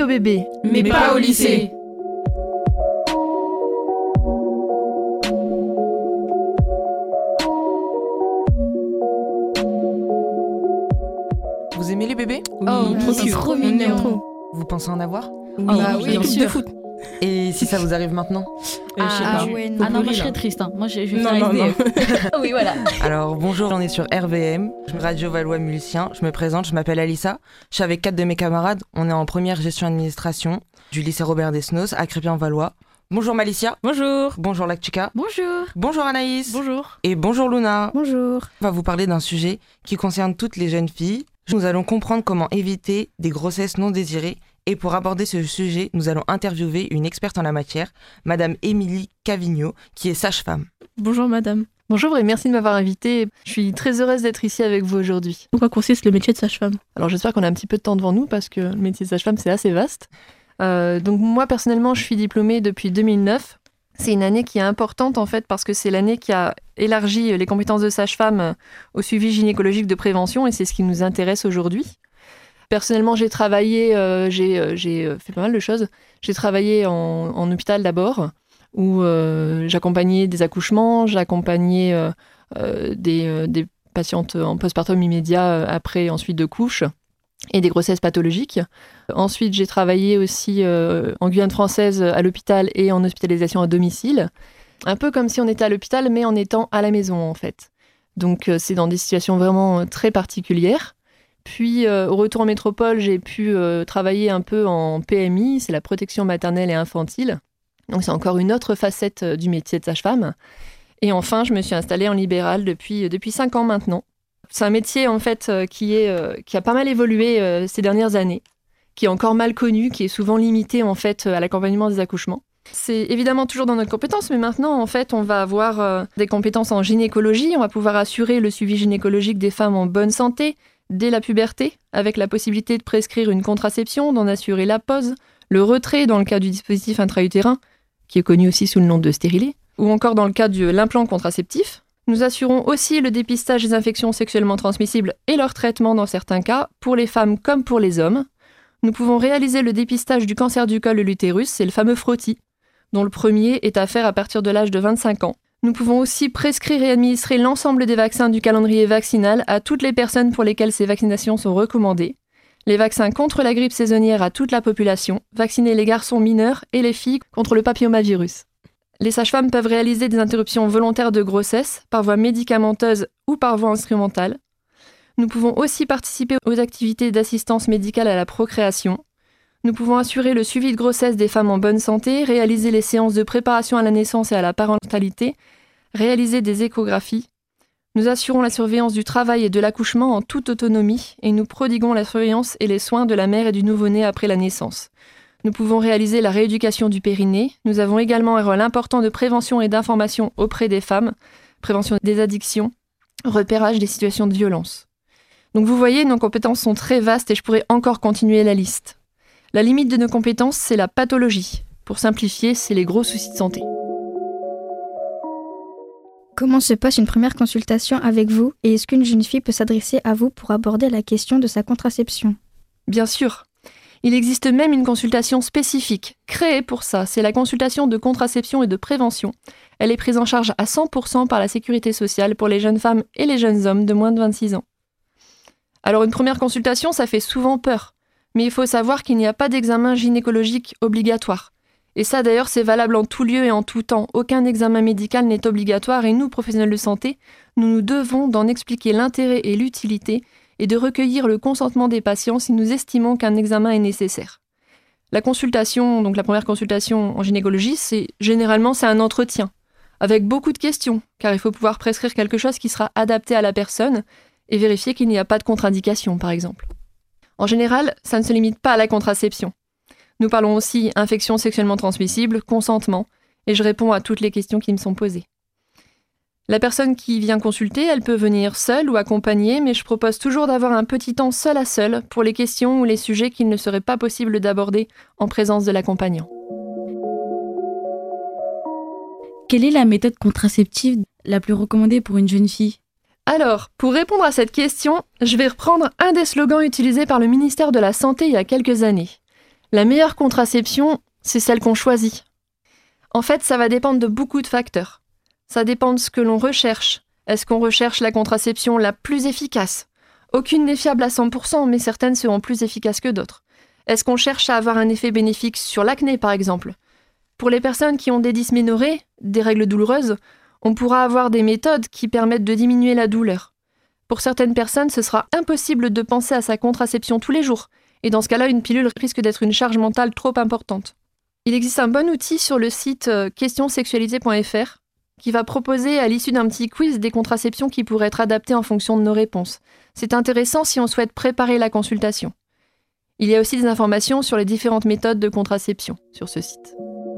aux bébés, mais pas au lycée. Vous aimez les bébés ? Oui, c'est trop mignon. Vous pensez en avoir ? Oui, bien sûr. de foot. Et si ça vous arrive maintenant ? Je sais pas. ouais, Faut non, moi pleurer, je serais là. triste. Moi je vais Non, faire non, SDF. Oui, voilà. Alors bonjour, on est sur RVM, Radio Valois Mulcien. Je me présente, je m'appelle Alissa. Je suis avec 4 de mes camarades. On est en première gestion administration du lycée Robert Desnos à Crépy-en-Valois. Bonjour Malicia. Bonjour. Bonjour Lactuca. Bonjour. Bonjour Anaïs. Bonjour. Et bonjour Luna. Bonjour. On va vous parler d'un sujet qui concerne toutes les jeunes filles. Nous allons comprendre comment éviter des grossesses non désirées. Et pour aborder ce sujet, nous allons interviewer une experte en la matière, Madame Émilie Cavigno, qui est sage-femme. Bonjour madame. Bonjour et merci de m'avoir invitée. Je suis très heureuse d'être ici avec vous aujourd'hui. En quoi consiste le métier de sage-femme ? Alors j'espère qu'on a un petit peu de temps devant nous parce que le métier de sage-femme c'est assez vaste. Donc moi personnellement je suis diplômée depuis 2009. C'est une année qui est importante en fait parce que c'est l'année qui a élargi les compétences de sage-femme au suivi gynécologique de prévention et c'est ce qui nous intéresse aujourd'hui. Personnellement, j'ai travaillé, j'ai fait pas mal de choses. J'ai travaillé en hôpital d'abord, où j'accompagnais des accouchements, j'accompagnais des patientes en postpartum immédiat après ensuite de couches et des grossesses pathologiques. Ensuite, j'ai travaillé aussi en Guyane française à l'hôpital et en hospitalisation à domicile. Un peu comme si on était à l'hôpital, mais en étant à la maison en fait. Donc c'est dans des situations vraiment très particulières. Puis, au retour en métropole, j'ai pu travailler un peu en PMI, c'est la protection maternelle et infantile. Donc, c'est encore une autre facette du métier de sage-femme. Et enfin, je me suis installée en libéral depuis 5 ans maintenant. C'est un métier, en fait, qui a pas mal évolué ces dernières années, qui est encore mal connu, qui est souvent limité, en fait, à l'accompagnement des accouchements. C'est évidemment toujours dans notre compétence, mais maintenant, en fait, on va avoir des compétences en gynécologie. On va pouvoir assurer le suivi gynécologique des femmes en bonne santé, dès la puberté, avec la possibilité de prescrire une contraception, d'en assurer la pose, le retrait dans le cas du dispositif intra-utérin, qui est connu aussi sous le nom de stérilet, ou encore dans le cas de l'implant contraceptif. Nous assurons aussi le dépistage des infections sexuellement transmissibles et leur traitement dans certains cas, pour les femmes comme pour les hommes. Nous pouvons réaliser le dépistage du cancer du col de l'utérus, c'est le fameux frottis, dont le premier est à faire à partir de l'âge de 25 ans. Nous pouvons aussi prescrire et administrer l'ensemble des vaccins du calendrier vaccinal à toutes les personnes pour lesquelles ces vaccinations sont recommandées. Les vaccins contre la grippe saisonnière à toute la population, vacciner les garçons mineurs et les filles contre le papillomavirus. Les sages-femmes peuvent réaliser des interruptions volontaires de grossesse par voie médicamenteuse ou par voie instrumentale. Nous pouvons aussi participer aux activités d'assistance médicale à la procréation. Nous pouvons assurer le suivi de grossesse des femmes en bonne santé, réaliser les séances de préparation à la naissance et à la parentalité, réaliser des échographies. Nous assurons la surveillance du travail et de l'accouchement en toute autonomie et nous prodiguons la surveillance et les soins de la mère et du nouveau-né après la naissance. Nous pouvons réaliser la rééducation du périnée. Nous avons également un rôle important de prévention et d'information auprès des femmes, prévention des addictions, repérage des situations de violence. Donc vous voyez, nos compétences sont très vastes et je pourrais encore continuer la liste. La limite de nos compétences, c'est la pathologie. Pour simplifier, c'est les gros soucis de santé. Comment se passe une première consultation avec vous et est-ce qu'une jeune fille peut s'adresser à vous pour aborder la question de sa contraception ? Bien sûr. Il existe même une consultation spécifique, créée pour ça. C'est la consultation de contraception et de prévention. Elle est prise en charge à 100% par la sécurité sociale pour les jeunes femmes et les jeunes hommes de moins de 26 ans. Alors une première consultation, ça fait souvent peur. Mais il faut savoir qu'il n'y a pas d'examen gynécologique obligatoire. Et ça d'ailleurs, c'est valable en tout lieu et en tout temps. Aucun examen médical n'est obligatoire et nous, professionnels de santé, nous devons d'en expliquer l'intérêt et l'utilité et de recueillir le consentement des patients si nous estimons qu'un examen est nécessaire. La consultation, donc la première consultation en gynécologie, c'est un entretien avec beaucoup de questions, car il faut pouvoir prescrire quelque chose qui sera adapté à la personne et vérifier qu'il n'y a pas de contre-indication, par exemple. En général, ça ne se limite pas à la contraception. Nous parlons aussi infections sexuellement transmissibles, consentement, et je réponds à toutes les questions qui me sont posées. La personne qui vient consulter, elle peut venir seule ou accompagnée, mais je propose toujours d'avoir un petit temps seul à seul pour les questions ou les sujets qu'il ne serait pas possible d'aborder en présence de l'accompagnant. Quelle est la méthode contraceptive la plus recommandée pour une jeune fille ? Alors, pour répondre à cette question, je vais reprendre un des slogans utilisés par le ministère de la Santé il y a quelques années. La meilleure contraception, c'est celle qu'on choisit. En fait, ça va dépendre de beaucoup de facteurs. Ça dépend de ce que l'on recherche. Est-ce qu'on recherche la contraception la plus efficace ? Aucune n'est fiable à 100%, mais certaines seront plus efficaces que d'autres. Est-ce qu'on cherche à avoir un effet bénéfique sur l'acné, par exemple ? Pour les personnes qui ont des dysménorrhées, des règles douloureuses, on pourra avoir des méthodes qui permettent de diminuer la douleur. Pour certaines personnes, ce sera impossible de penser à sa contraception tous les jours, et dans ce cas-là, une pilule risque d'être une charge mentale trop importante. Il existe un bon outil sur le site questionsexualisées.fr qui va proposer à l'issue d'un petit quiz des contraceptions qui pourraient être adaptées en fonction de nos réponses. C'est intéressant si on souhaite préparer la consultation. Il y a aussi des informations sur les différentes méthodes de contraception sur ce site.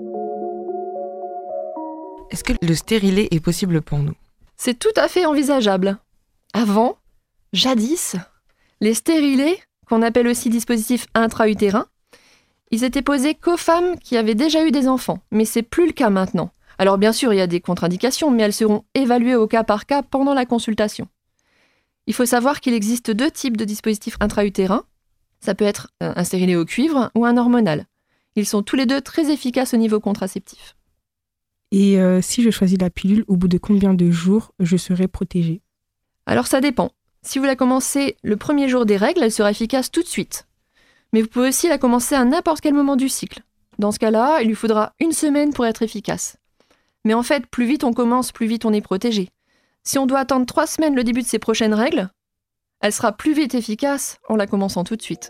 Est-ce que le stérilet est possible pour nous ? C'est tout à fait envisageable. Avant, jadis, les stérilets, qu'on appelle aussi dispositifs intra-utérins, ils étaient posés qu'aux femmes qui avaient déjà eu des enfants, mais c'est plus le cas maintenant. Alors bien sûr, il y a des contre-indications, mais elles seront évaluées au cas par cas pendant la consultation. Il faut savoir qu'il existe 2 types de dispositifs intra-utérins. Ça peut être un stérilet au cuivre ou un hormonal. Ils sont tous les 2 très efficaces au niveau contraceptif. Et si je choisis la pilule, au bout de combien de jours je serai protégée ? Alors ça dépend. Si vous la commencez le premier jour des règles, elle sera efficace tout de suite. Mais vous pouvez aussi la commencer à n'importe quel moment du cycle. Dans ce cas-là, il lui faudra 1 semaine pour être efficace. Mais en fait, plus vite on commence, plus vite on est protégé. Si on doit attendre 3 semaines le début de ses prochaines règles, elle sera plus vite efficace en la commençant tout de suite.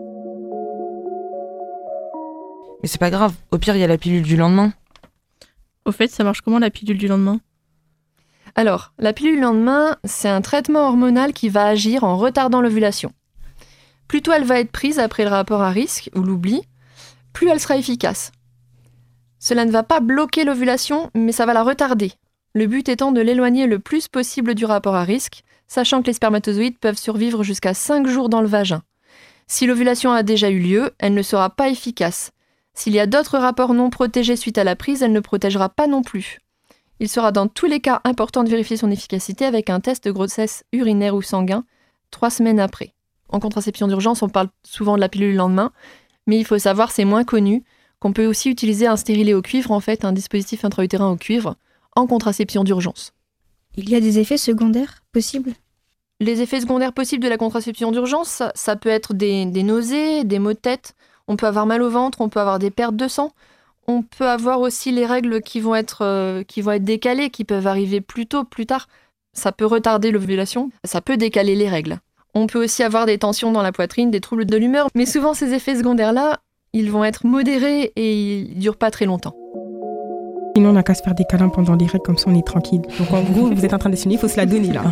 Mais c'est pas grave, au pire il y a la pilule du lendemain. Au fait, ça marche comment la pilule du lendemain ? Alors, la pilule du lendemain, c'est un traitement hormonal qui va agir en retardant l'ovulation. Plus tôt elle va être prise après le rapport à risque ou l'oubli, plus elle sera efficace. Cela ne va pas bloquer l'ovulation, mais ça va la retarder. Le but étant de l'éloigner le plus possible du rapport à risque, sachant que les spermatozoïdes peuvent survivre jusqu'à 5 jours dans le vagin. Si l'ovulation a déjà eu lieu, elle ne sera pas efficace. S'il y a d'autres rapports non protégés suite à la prise, elle ne protégera pas non plus. Il sera dans tous les cas important de vérifier son efficacité avec un test de grossesse urinaire ou sanguin 3 semaines après. En contraception d'urgence, on parle souvent de la pilule le lendemain, mais il faut savoir, c'est moins connu, qu'on peut aussi utiliser un stérilet au cuivre, en fait, un dispositif intra-utérin au cuivre, en contraception d'urgence. Il y a des effets secondaires possibles ? Les effets secondaires possibles de la contraception d'urgence, ça peut être des nausées, des maux de tête, on peut avoir mal au ventre, on peut avoir des pertes de sang, on peut avoir aussi les règles qui vont être décalées, qui peuvent arriver plus tôt, plus tard. Ça peut retarder l'ovulation, ça peut décaler les règles. On peut aussi avoir des tensions dans la poitrine, des troubles de l'humeur, mais souvent ces effets secondaires-là, ils vont être modérés et ils ne durent pas très longtemps. Sinon, on n'a qu'à se faire des câlins pendant les règles, comme ça on est tranquille. Donc en gros, vous êtes en train d'essayer, il faut se la donner là.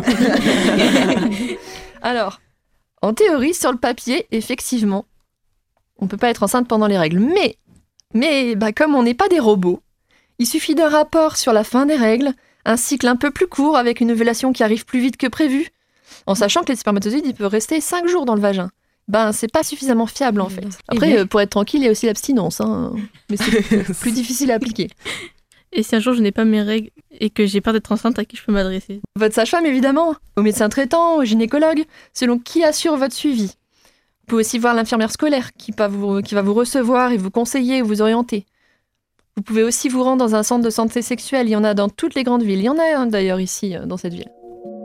Alors, en théorie, sur le papier, effectivement, on ne peut pas être enceinte pendant les règles. Mais comme on n'est pas des robots, il suffit d'un rapport sur la fin des règles, un cycle un peu plus court avec une ovulation qui arrive plus vite que prévu, en sachant que les spermatozoïdes, ils peuvent rester 5 jours dans le vagin. C'est pas suffisamment fiable en fait. Après, pour être tranquille, il y a aussi l'abstinence, mais c'est plus difficile à appliquer. Et si un jour je n'ai pas mes règles et que j'ai peur d'être enceinte, à qui je peux m'adresser ? Votre sage-femme, évidemment, au médecin traitant, au gynécologue, selon qui assure votre suivi. Vous pouvez aussi voir l'infirmière scolaire qui va vous recevoir et vous conseiller ou vous orienter. Vous pouvez aussi vous rendre dans un centre de santé sexuelle, il y en a dans toutes les grandes villes. Il y en a un d'ailleurs ici, dans cette ville.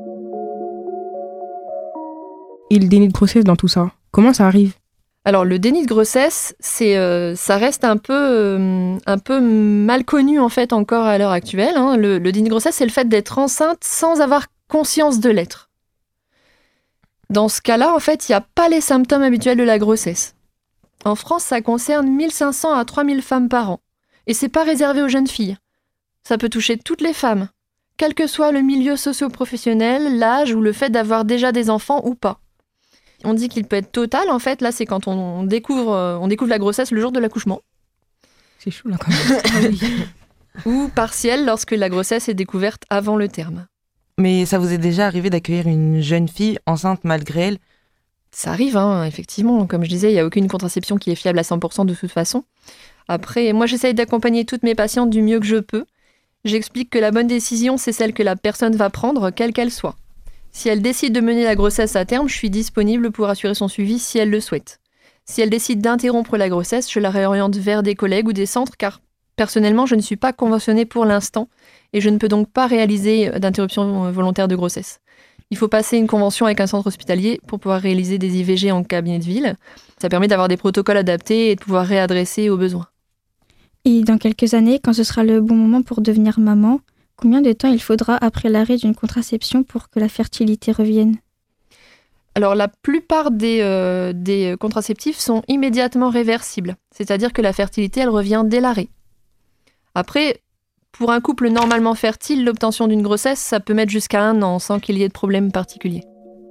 Et le déni de grossesse dans tout ça, comment ça arrive ? Alors le déni de grossesse, ça reste un peu mal connu en fait encore à l'heure actuelle. Le déni de grossesse, c'est le fait d'être enceinte sans avoir conscience de l'être. Dans ce cas-là, en fait, il n'y a pas les symptômes habituels de la grossesse. En France, ça concerne 1500 à 3000 femmes par an. Et c'est pas réservé aux jeunes filles. Ça peut toucher toutes les femmes, quel que soit le milieu socio-professionnel, l'âge ou le fait d'avoir déjà des enfants ou pas. On dit qu'il peut être total, en fait, là, c'est quand on découvre la grossesse le jour de l'accouchement. C'est chaud, là, quand même. Ou partiel, lorsque la grossesse est découverte avant le terme. Mais ça vous est déjà arrivé d'accueillir une jeune fille enceinte malgré elle ? Ça arrive, effectivement. Comme je disais, il n'y a aucune contraception qui est fiable à 100% de toute façon. Après, moi, j'essaye d'accompagner toutes mes patientes du mieux que je peux. J'explique que la bonne décision, c'est celle que la personne va prendre, quelle qu'elle soit. Si elle décide de mener la grossesse à terme, je suis disponible pour assurer son suivi si elle le souhaite. Si elles décident d'interrompre la grossesse, je la réoriente vers des collègues ou des centres car personnellement, je ne suis pas conventionnée pour l'instant et je ne peux donc pas réaliser d'interruption volontaire de grossesse. Il faut passer une convention avec un centre hospitalier pour pouvoir réaliser des IVG en cabinet de ville. Ça permet d'avoir des protocoles adaptés et de pouvoir réadresser aux besoins. Et dans quelques années, quand ce sera le bon moment pour devenir maman, combien de temps il faudra après l'arrêt d'une contraception pour que la fertilité revienne ? Alors la plupart des contraceptifs sont immédiatement réversibles, c'est-à-dire que la fertilité, elle revient dès l'arrêt. Après, pour un couple normalement fertile, l'obtention d'une grossesse, ça peut mettre jusqu'à 1 an sans qu'il y ait de problème particulier.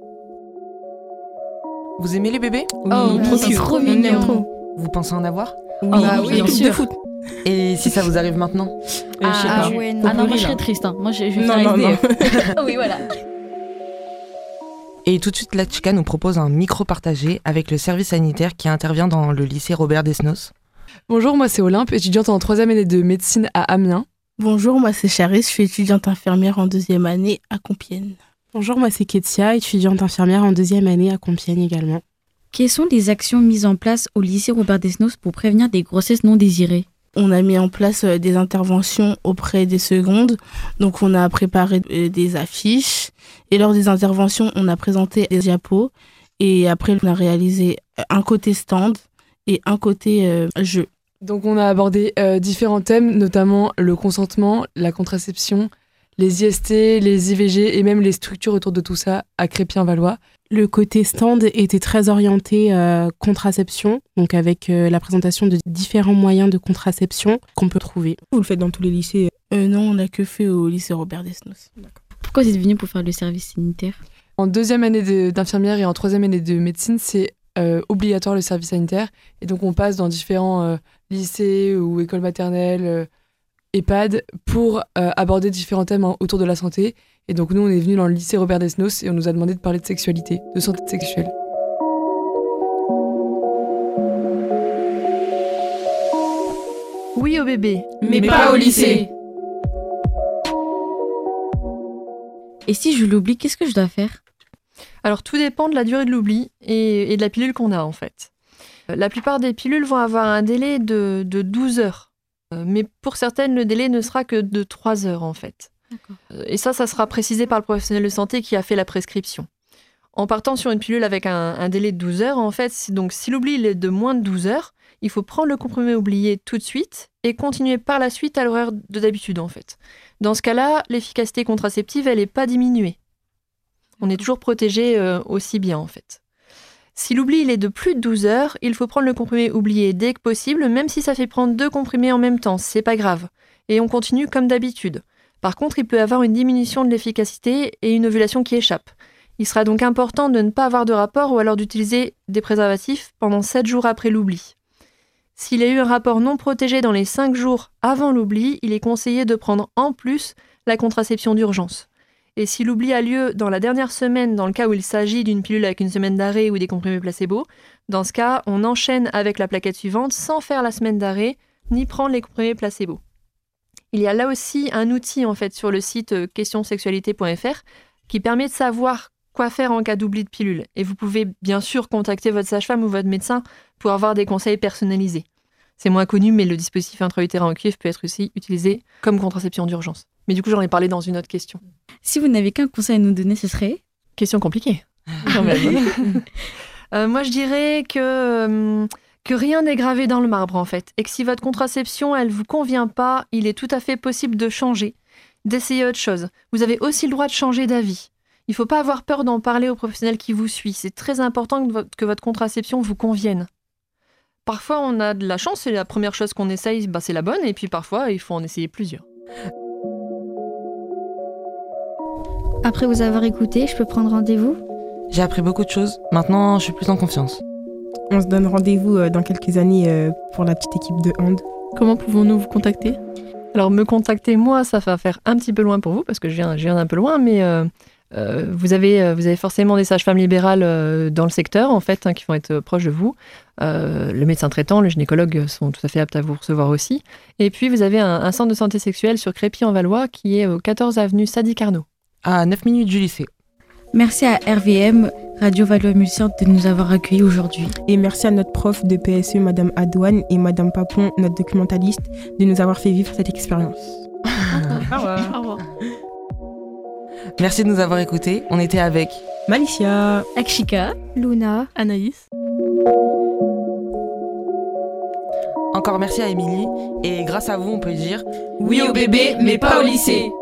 Vous aimez les bébés ? Oui, c'est trop On aime mignon. trop. Vous pensez en avoir ? Ah oui, bien sûr. De foot. Et si ça vous arrive maintenant ? Je sais pas. ouais, Ah non, moi je Pourri, serais là. triste. Hein. Moi je vais Non, faire non, non. SDF. Oui, voilà. Et tout de suite, la Chica nous propose un micro partagé avec le service sanitaire qui intervient dans le lycée Robert Desnos. Bonjour, moi c'est Olympe, étudiante en 3e année de médecine à Amiens. Bonjour, moi c'est Charis, je suis étudiante infirmière en 2e année à Compiègne. Bonjour, moi c'est Ketia, étudiante infirmière en 2e année à Compiègne également. Quelles sont les actions mises en place au lycée Robert Desnos pour prévenir des grossesses non désirées ? On a mis en place des interventions auprès des secondes, donc on a préparé des affiches et lors des interventions on a présenté des diapos et après on a réalisé un côté stand et un côté jeu. Donc on a abordé différents thèmes, notamment le consentement, la contraception, les IST, les IVG et même les structures autour de tout ça à Crépy-en-Valois. Le côté stand était très orienté contraception, donc avec la présentation de différents moyens de contraception qu'on peut trouver. Vous le faites dans tous les lycées ? Non, on n'a que fait au lycée Robert Desnos. Pourquoi vous êtes venu pour faire le service sanitaire ? En 2e année d'infirmière et en 3e année de médecine, c'est obligatoire le service sanitaire. Et donc on passe dans différents lycées ou écoles maternelles, EHPAD, pour aborder différents thèmes autour de la santé. Et donc nous, on est venus dans le lycée Robert Desnos et on nous a demandé de parler de sexualité, de santé sexuelle. Oui au bébé. Mais pas au lycée. Et si je l'oublie, qu'est-ce que je dois faire ? Alors tout dépend de la durée de l'oubli et de la pilule qu'on a en fait. La plupart des pilules vont avoir un délai de 12 heures. Mais pour certaines, le délai ne sera que de 3 heures en fait. D'accord. Et ça sera précisé par le professionnel de santé qui a fait la prescription. En partant sur une pilule avec un délai de 12 heures, en fait, donc si l'oubli il est de moins de 12 heures, il faut prendre le comprimé oublié tout de suite et continuer par la suite à l'horaire de d'habitude en fait. Dans ce cas-là, l'efficacité contraceptive, elle n'est pas diminuée. On est toujours protégé aussi bien en fait. Si l'oubli il est de plus de 12 heures, il faut prendre le comprimé oublié dès que possible, même si ça fait prendre 2 comprimés en même temps, c'est pas grave. Et on continue comme d'habitude. Par contre, il peut y avoir une diminution de l'efficacité et une ovulation qui échappe. Il sera donc important de ne pas avoir de rapport ou alors d'utiliser des préservatifs pendant 7 jours après l'oubli. S'il y a eu un rapport non protégé dans les 5 jours avant l'oubli, il est conseillé de prendre en plus la contraception d'urgence. Et si l'oubli a lieu dans la dernière semaine, dans le cas où il s'agit d'une pilule avec une semaine d'arrêt ou des comprimés placebo, dans ce cas, on enchaîne avec la plaquette suivante sans faire la semaine d'arrêt ni prendre les comprimés placebo. Il y a là aussi un outil en fait sur le site questionsexualité.fr qui permet de savoir quoi faire en cas d'oubli de pilule. Et vous pouvez bien sûr contacter votre sage-femme ou votre médecin pour avoir des conseils personnalisés. C'est moins connu, mais le dispositif intra-utérin en cuivre peut être aussi utilisé comme contraception d'urgence. Mais du coup, j'en ai parlé dans une autre question. Si vous n'avez qu'un conseil à nous donner, ce serait ? Question compliquée. Quand même. Moi, je dirais que rien n'est gravé dans le marbre, en fait. Et que si votre contraception, elle vous convient pas, il est tout à fait possible de changer, d'essayer autre chose. Vous avez aussi le droit de changer d'avis. Il ne faut pas avoir peur d'en parler au professionnel qui vous suit. C'est très important que votre contraception vous convienne. Parfois, on a de la chance et la première chose qu'on essaye, c'est la bonne. Et puis parfois, il faut en essayer plusieurs. Après vous avoir écouté, je peux prendre rendez-vous ? J'ai appris beaucoup de choses. Maintenant, je suis plus en confiance. On se donne rendez-vous dans quelques années pour la petite équipe de hand. Comment pouvons-nous vous contacter ? Alors, me contacter, moi, ça va faire un petit peu loin pour vous, parce que je viens d'un peu loin, mais vous avez forcément des sages-femmes libérales dans le secteur, en fait, qui vont être proches de vous. Le médecin traitant, le gynécologue sont tout à fait aptes à vous recevoir aussi. Et puis, vous avez un centre de santé sexuelle sur Crépy-en-Valois, qui est au 14 avenue Sadi Carnot. À 9 minutes du lycée. Merci à RVM, Radio Valois-Mulcierte de nous avoir accueillis aujourd'hui. Et merci à notre prof de PSE, Madame Adouane, et Madame Papon, notre documentaliste, de nous avoir fait vivre cette expérience. Au revoir. Merci de nous avoir écoutés. On était avec Malicia, Akshika, Luna, Anaïs. Encore merci à Émilie. Et grâce à vous, on peut dire oui au bébé, mais pas au lycée.